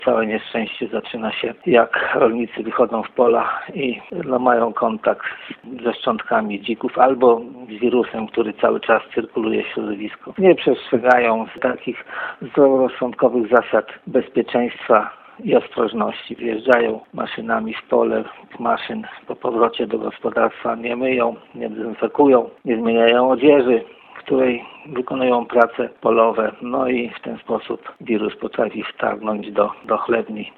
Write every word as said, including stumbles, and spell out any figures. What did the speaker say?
Całe nieszczęście zaczyna się, jak rolnicy wychodzą w pola i no, mają kontakt ze szczątkami dzików albo z wirusem, który cały czas cyrkuluje w środowisku. Nie przestrzegają takich zdroworozsądkowych zasad bezpieczeństwa i ostrożności. Wjeżdżają maszynami w pole, maszyn po powrocie do gospodarstwa nie myją, nie dezynfekują, nie zmieniają odzieży, w której wykonują prace polowe. No i w ten sposób wirus potrafi wtargnąć do, do chlewni.